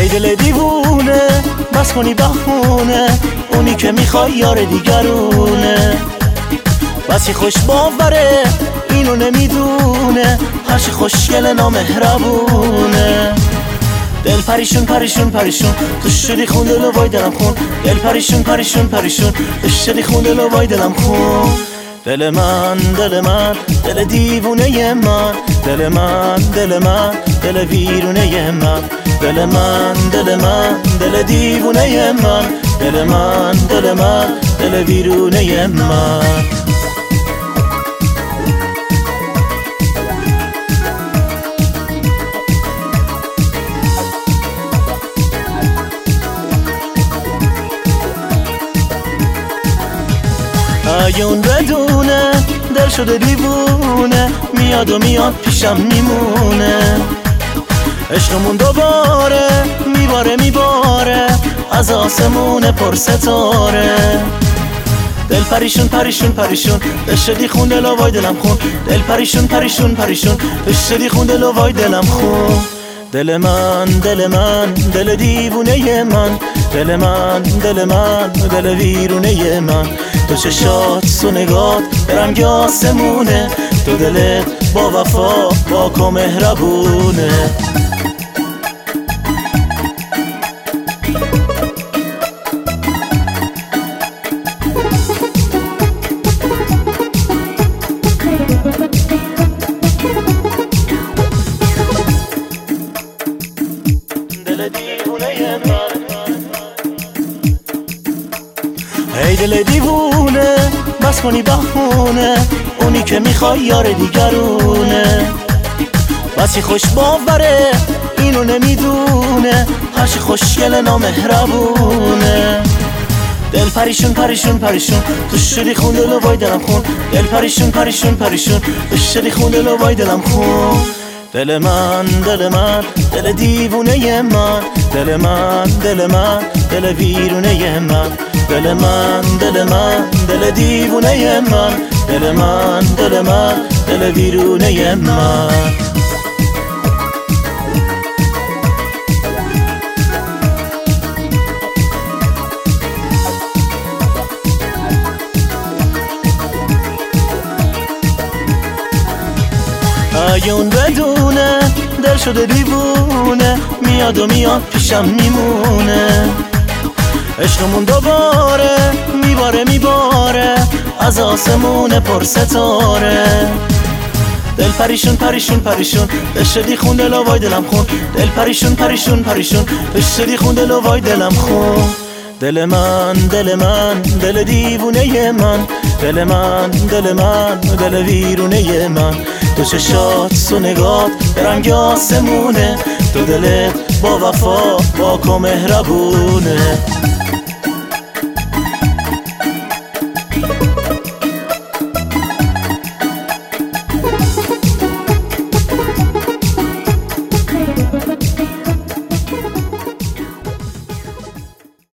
دل دیوونه بس کنی بهونه، اونی که میخوای یار دیگرونه. بسی خوش باوره اینو نمیدونه، هرچی خوشگل نامهربونه. دل پریشون پریشون پریشون تو شدی خون دلو وای دلم خون. دل پریشون پریشون پریشون تو شدی خون دلو وای دلم خون. دل من دل من دل دیوونه من، دل من دل من دل ویرونه من. دل من دل من دل دیوونه من، دل من دل من دل ویرونه من. اگه اون بدونه دل شده دیوونه، میاد و میاد پیشم میمونه. عشقمون دوباره میباره میباره از آسمون پر ستاره. دل پریشون پریشون پریشون دشدی خون دلو وای دلم خون. دل پریشون پریشون پریشون دشدی خون دلو وای دلم خون. دل من دل من دل دیوونه من، دل من دل من دل ویرونه من. تو چشات تو نگات برنگ آسمونه، تو دلت با وفا پاک و مهربونه. ای دل دیوونه بس کنی بهونه، اونی که میخوای یار دیگرونه. بسی خوش باوره اینو نمیدونه، هرچی خوشگل نامهربونه. دل پریشون پریشون پریشون تو شدی خون دلو وای دلم خون. دل پریشون پریشون پریشون تو شدی خون دلو وای دلم خون. دل من دل من دل دیوونه من، دل من دل من دل ویرونه من. دل من دل من دل دیوونه من، دل من دل من دل ویرونه من. اگه اون بدونه دل شده دیوونه، میاد و میاد پیشم میمونه. عشقمون دوباره میباره میباره از آسمون پر ستاره. دل پریشون پریشون پریشون دشدی خون دلو وای دلم خون. دل پریشون پریشون پریشون دشدی خون دلو وای دلم خون. دل من دل من دل دیوونه من، دل من دل من دل ویرونه من. تو چشات تو نگات برنگ آسمونه، تو دلت با وفا پاک و مهربونه.